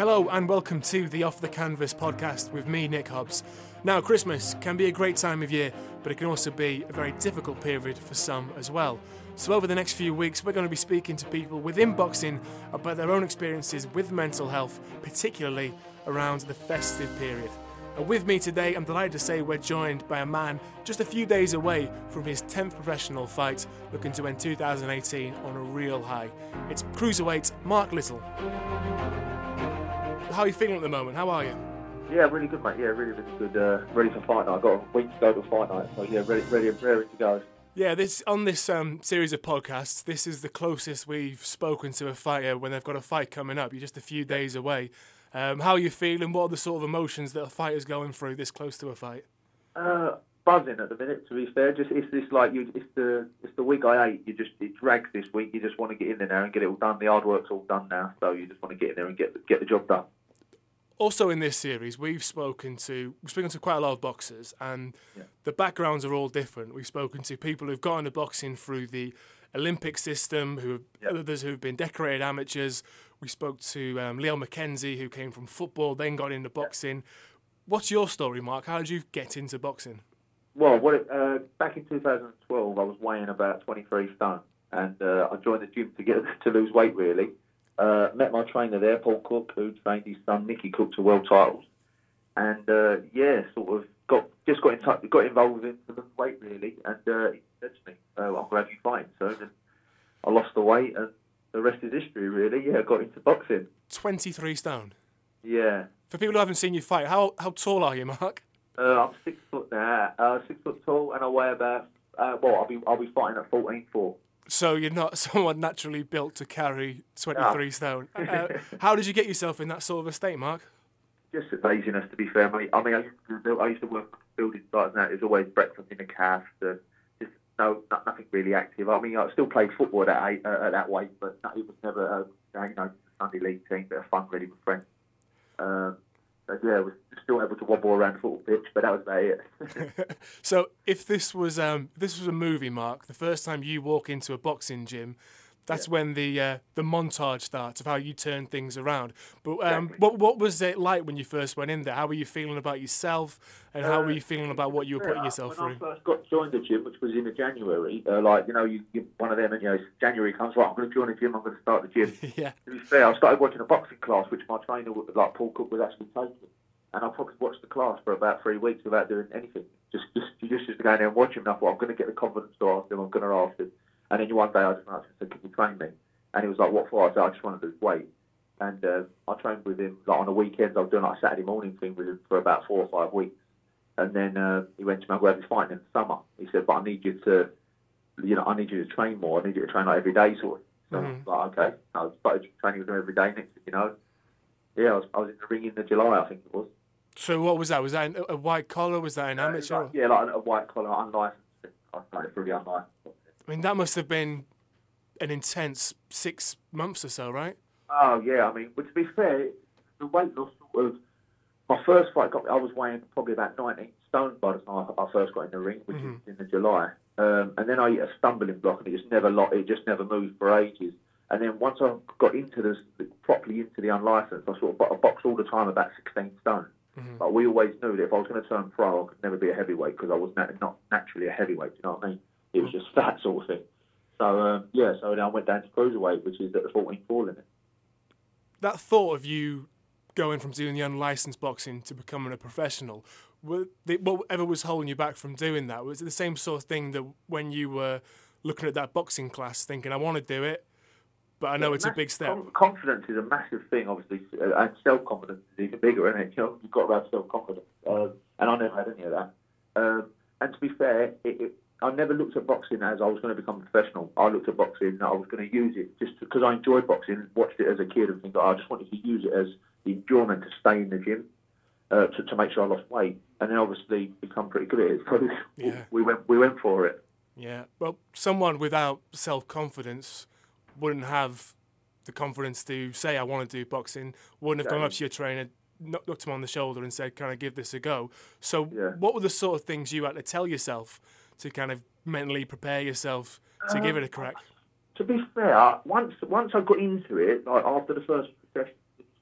Hello and welcome to the Off the Canvas podcast with me, Nick Hobbs. Now, Christmas can be a great time of year, but it can also be a very difficult period for some as well. So over the next few weeks, we're going to be speaking to people within boxing about their own experiences with mental health, particularly around the festive period. And with me today, I'm delighted to say we're joined by a man just a few days away from his 10th professional fight, looking to end 2018 on a real high. It's cruiserweight Mark Little. How are you feeling at the moment? How are you? Yeah, really good, mate. Yeah, really good. Ready for fight night. I've got a week to go to fight night, so yeah, ready to go. Yeah, this series of podcasts, this is the closest we've spoken to a fighter when they've got a fight coming up. You're just a few days away. How are you feeling? What are the sort of emotions that a fighter's going through this close to a fight? Buzzing at the minute, to be fair. It's the week I ate. It drags this week. You just want to get in there now and get it all done. The hard work's all done now, so you just want to get in there and get the job done. Also in this series, we've spoken to quite a lot of boxers, and the backgrounds are all different. We've spoken to people who've got into boxing through the Olympic system, others who've been decorated amateurs. We spoke to Leo McKenzie, who came from football, then got into boxing. What's your story, Mark? How did you get into boxing? Well, back in 2012, I was weighing about 23 stone, and I joined the gym to lose weight, really. Met my trainer there, Paul Cook, who trained his son, Nicky Cook, to world titles. And, got involved in the weight, really. And he said to me, I'm glad you fighting soon. And I lost the weight, and the rest is history, really. Yeah, I got into boxing. 23 stone? Yeah. For people who haven't seen you fight, how tall are you, Mark? I'm 6 foot now, 6 foot tall, and I weigh about, I'll be fighting at 14.4. So you're not someone naturally built to carry 23 stone. How did you get yourself in that sort of a state, Mark? Just laziness, to be fair, mate. I mean, I used to work building sites, and that. It was always breakfast in the calf. Nothing really active. I mean, I still played football at that weight, but it was never a Sunday league team, bit of fun really with friends. I was still able to wobble around the football pitch, but that was about it. So if this was a movie, Mark, the first time you walk into a boxing gym, that's when the montage starts of how you turn things around. But Exactly. what was it like when you first went in there? How were you feeling about yourself, and how were you feeling about what you were putting yourself through? When I first joined the gym, which was in January, you one of them, and January comes, right, I'm going to join the gym, I'm going to start the gym. Yeah. To be fair, I started watching a boxing class, which my trainer, like Paul Cook, was actually taking. And I probably watched the class for about 3 weeks without doing anything. Just to go in there and watch him. And I thought, I'm going to get the confidence to ask him. I'm going to ask him. And then one day I just asked him, said, can you train me? And he was like, what for? I said, I just want to lose weight. And I trained with him on the weekends. I was doing a Saturday morning thing with him for about 4 or 5 weeks. And then he went to me, I'm going to be fighting in the summer. He said, but I need you to train more. I need you to train every day, sort of. So I was like, okay. I started training with him every day. Next thing you know, I was in the ring in July, I think it was. So what was that? Was that a white collar? Was that an amateur? Like a white collar, unlicensed. I started through the unlicensed. I mean, that must have been an intense 6 months or so, right? Oh, yeah. I mean, but to be fair, the weight loss sort of... My first fight I was weighing probably about 19 stone by the time I first got in the ring, which is in July. And then I hit a stumbling block, and it just never moved for ages. And then once I got properly into the unlicensed, I boxed all the time about 16 stone. But we always knew that if I was going to turn pro, I could never be a heavyweight because I was not naturally a heavyweight. You know what I mean? It was just that sort of thing. So so then I went down to cruiserweight, which is at the 14.4 limit. That thought of you going from doing the unlicensed boxing to becoming a professional, whatever was holding you back from doing that, was it the same sort of thing that when you were looking at that boxing class, thinking, I want to do it, but I know it's a big step? Confidence is a massive thing, obviously, and self-confidence is even bigger, isn't it? You've got to have self-confidence, and I never had any of that. And to be fair, I never looked at boxing as I was going to become a professional. I looked at boxing that I was going to use it just because I enjoyed boxing, watched it as a kid, and think I just wanted to use it as the enjoyment to stay in the gym to make sure I lost weight, and then obviously become pretty good at it. So we went for it. Yeah. Well, someone without self-confidence wouldn't have the confidence to say, I want to do boxing, wouldn't have gone up to your trainer, knocked him on the shoulder and said, can I give this a go? So what were the sort of things you had to tell yourself to kind of mentally prepare yourself to give it a crack? To be fair, once I got into it, like after the first session,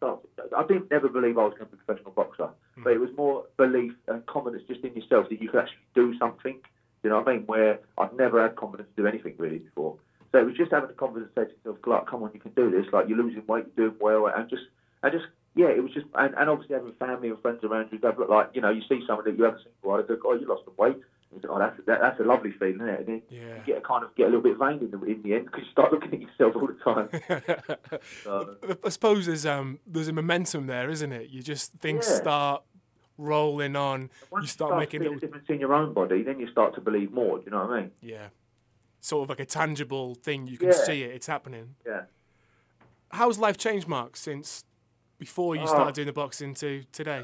I didn't never believe I was going to be a professional boxer, but it was more belief and confidence just in yourself that you could actually do something. You know what I mean? Where I've never had confidence to do anything really before. So it was just having the confidence to say to yourself, like, come on, you can do this. Like, you're losing weight, you're doing well, and just, yeah, it was just, and obviously having family and friends around you, like, you know, you see someone that you haven't seen before, they go, oh, you lost some weight. And you go, oh, that's a lovely feeling, isn't it? And then you get a little bit vain in the end because you start looking at yourself all the time. So, I suppose there's a momentum there, isn't it? You just things start rolling on. Once you start making a difference in your own body, then you start to believe more. Do you know what I mean? Yeah, sort of like a tangible thing. You can see it; it's happening. Yeah. How's life changed, Mark, since before you started doing the boxing to today?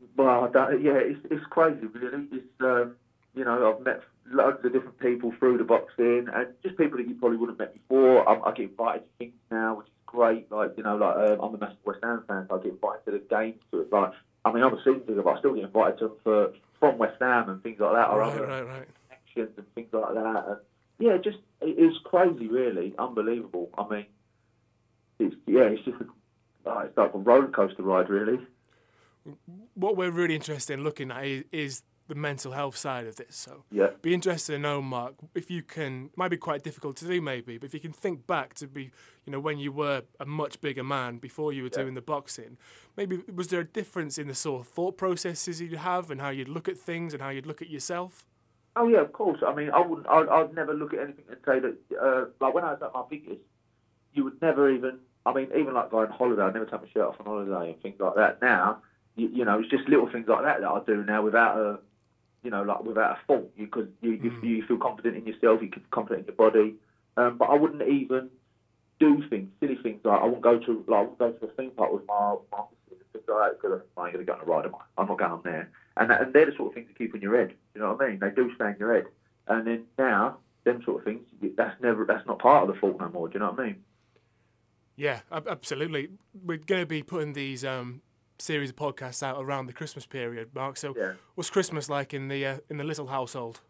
It's crazy, really. It's you know, I've met loads of different people through the boxing, and just people that you probably wouldn't have met before. I get invited to things now, which is great. Like, you know, I'm a massive West Ham fan, so I get invited to the games. To it. Like, I mean, I'm a season ticket, but I still get invited to from West Ham and things like that, or other connections and things like that. And yeah, it's crazy, really, unbelievable. I mean, it's just it's like a roller coaster ride, really. What we're really interested in looking at is the mental health side of this. So be interested to know, Mark, if you can, it might be quite difficult to do maybe, but if you can think back to when you were a much bigger man before you were doing the boxing, maybe was there a difference in the sort of thought processes you'd have and how you'd look at things and how you'd look at yourself? Oh yeah, of course. I mean, I'd never look at anything and say that, like when I was at my biggest, you would never even like going on holiday, I'd never take my shirt off on holiday and things like that. Now, you know, it's just little things like that I do now without a fault, because you feel confident in yourself, you feel confident in your body. But I wouldn't even do silly things like I wouldn't go to a theme park with my missus and things like that because I ain't going to go on a ride, am I? I'm not going on there. And they're the sort of things that keep in your head. You know what I mean? They do stay in your head. And then now, them sort of things, that's not part of the fault no more. Do you know what I mean? Yeah, absolutely. We're going to be putting these series of podcasts out around the Christmas period, Mark. So, what's Christmas like in the little household?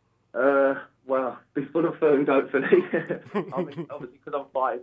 Well, be full of food, hopefully. I mean, obviously, because I'm fighting,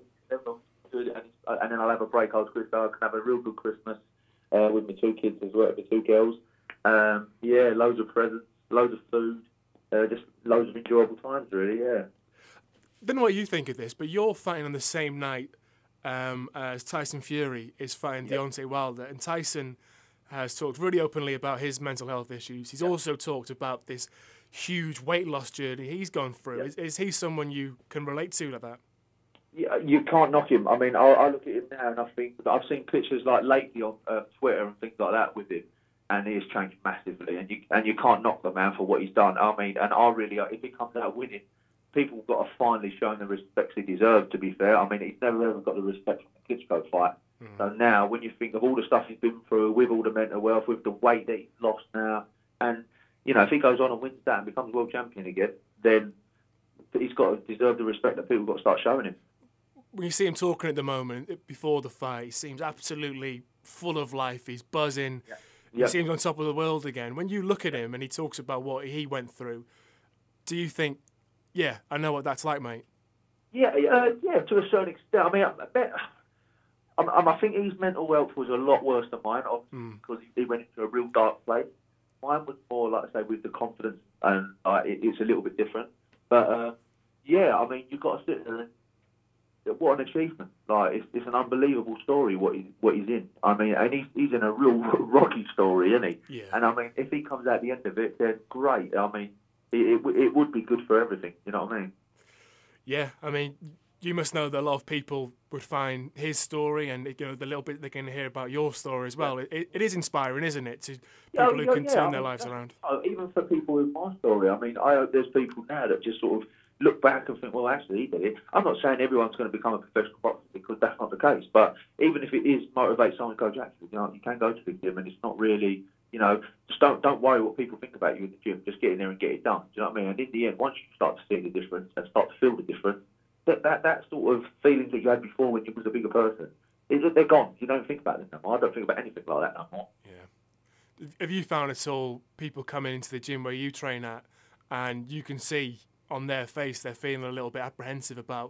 and then I'll have a break after Christmas. I can have a real good Christmas with my two kids as well, the two girls. Loads of presents, loads of food, just loads of enjoyable times, really. Yeah. I don't know what you think of this, but you're fighting on the same night as Tyson Fury is fighting Deontay Wilder, and Tyson has talked really openly about his mental health issues. He's also talked about this huge weight loss journey he's gone through. Is he someone you can relate to like that? Yeah, you can't knock him. I mean, I look at him now and I think I've seen pictures like lately on Twitter and things like that with him, and he has changed massively. And you can't knock the man for what he's done. I mean, and I really, if he comes out winning, people have got to finally show him the respect he deserves, to be fair. I mean, he's never ever got the respect from the Klitschko fight. So now, when you think of all the stuff he's been through, with all the mental wealth, with the weight that he's lost now, and, you know, if he goes on and wins that and becomes world champion again, then he's got to deserve the respect that people have got to start showing him. When you see him talking at the moment, before the fight, he seems absolutely full of life. He's buzzing. He seems on top of the world again. When you look at him and he talks about what he went through, do you think, yeah, I know what that's like, mate? Yeah, to a certain extent. I mean, I think his mental health was a lot worse than mine, obviously, because he went into a real dark place. Mine was more, like I say, with the confidence, and it's a little bit different. But, I mean, you've got to sit there and what an achievement. Like, it's an unbelievable story, what he's in. I mean, and he's in a real rocky story, isn't he? Yeah. And, I mean, if he comes out the end of it, then great. I mean, it would be good for everything, you know what I mean? Yeah, I mean, you must know that a lot of people would find his story and, you know, the little bit they can hear about your story as well. It is inspiring, isn't it, to people who can turn their lives around? Even for people with my story. I mean, I hope there's people now that just sort of look back and think, well, actually, he did it. I'm not saying everyone's going to become a professional boxer because that's not the case. But even if it is motivate someone to go, actually, you know, you can go to the gym and it's not really, you know, just don't worry what people think about you in the gym. Just get in there and get it done. Do you know what I mean? And in the end, once you start to see the difference and start to feel the difference, that sort of feeling that you had before when you was a bigger person, they're gone. You don't think about them no more. I don't think about anything like that no more. Yeah. Have you found at all people coming into the gym where you train at and you can see on their face they're feeling a little bit apprehensive about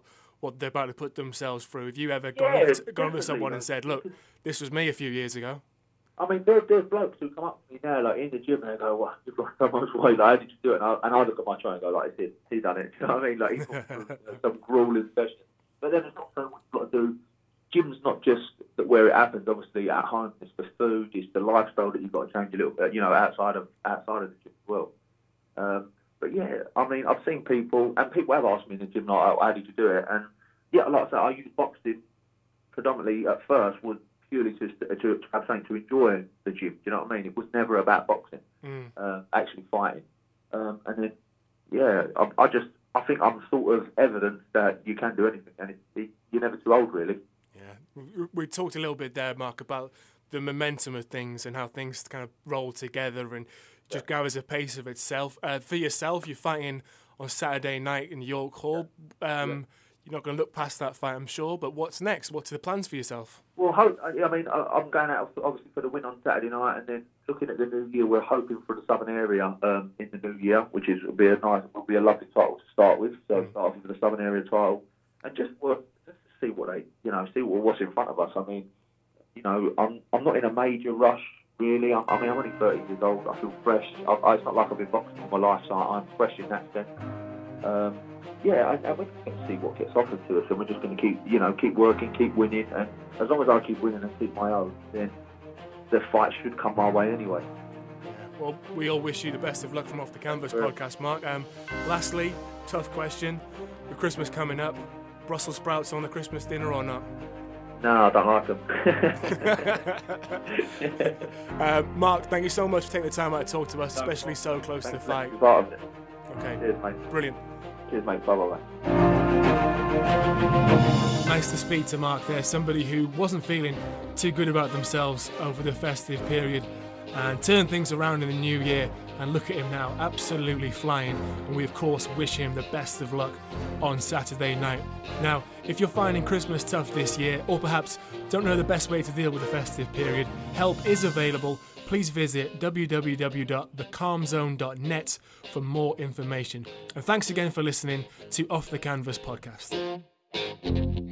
what they're about to put themselves through. Have you ever gone up to someone and said, look, this was me a few years ago? I mean, there's blokes who come up to me now, like in the gym, and they go, "Wow, you've lost so much weight. Like, how did you do it?" And I look at my trainer and go, "Like, he done it." You know what I mean? Like, he's gone through some grueling session. But then it's not so much you've got to do. Gym's not just where it happens. Obviously, at home, it's the food, it's the lifestyle that you've got to change a little bit. You know, outside of the gym as well. But yeah, I mean, I've seen people, and people have asked me in the gym, like, "How did you do it?" And yeah, like I said, I used boxing predominantly at first was purely to have something to enjoy the gym. Do you know what I mean? It was never about boxing, actually fighting. And then, yeah, I think I'm sort of evidence that you can do anything, and you're never too old, really. Yeah, we talked a little bit there, Mark, about the momentum of things and how things kind of roll together and just gathers a pace of itself. For yourself, you're fighting on Saturday night in York Hall. You're not going to look past that fight, I'm sure, but what's next? What's the plans for yourself? Well, I mean, I'm going out, obviously, for the win on Saturday night, and then looking at the new year, we're hoping for the Southern area in the new year, which will be a lovely title to start with. So start off with the Southern area title, and just see what's in front of us. I mean, you know, I'm not in a major rush, really. I'm only 30 years old. I feel fresh. It's not like I've been boxing all my life, so I'm fresh in that sense. Yeah, and we're just going to see what gets offered to us, and we're just going to keep working, keep winning, and as long as I keep winning and keep my own, then the fight should come my way anyway. Well, we all wish you the best of luck from Off the Canvas podcast, Mark. Lastly, tough question: with Christmas coming up, Brussels sprouts on the Christmas dinner or not? No, I don't like them. Mark, thank you so much for taking the time out to talk to us, especially so close to the fight. Okay. Cheers, mate. Brilliant. Cheers, mate. Bye-bye. Nice to speak to Mark there, somebody who wasn't feeling too good about themselves over the festive period and turned things around in the new year, and look at him now, absolutely flying, and we of course wish him the best of luck on Saturday night. Now, if you're finding Christmas tough this year, or perhaps don't know the best way to deal with the festive period, help is available. Please visit www.thecalmzone.net for more information. And thanks again for listening to Off the Canvas podcast.